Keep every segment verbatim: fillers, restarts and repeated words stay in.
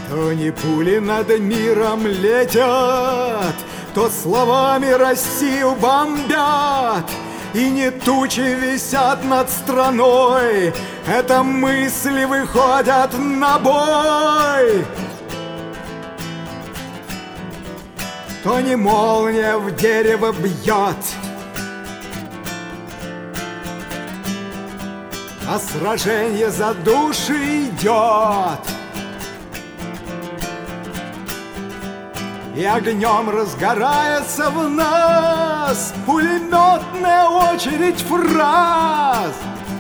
То не пули над миром летят, то словами Россию бомбят, и не тучи висят над страной, это мысли выходят на бой. То не молния в дерево бьет, а сражение за души идет, и огнем разгорается в нас пулеметная очередь фраз.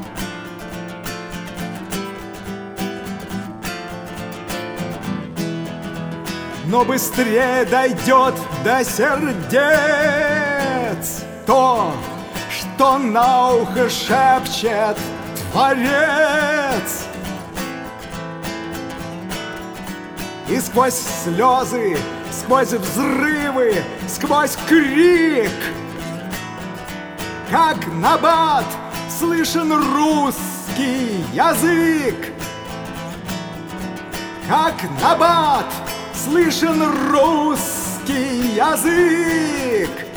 Но быстрее дойдет до сердец то, что на ухо шепчет Творец. И сквозь слезы, сквозь взрывы, сквозь крик, как набат, слышен русский язык. Как набат, слышен русский язык.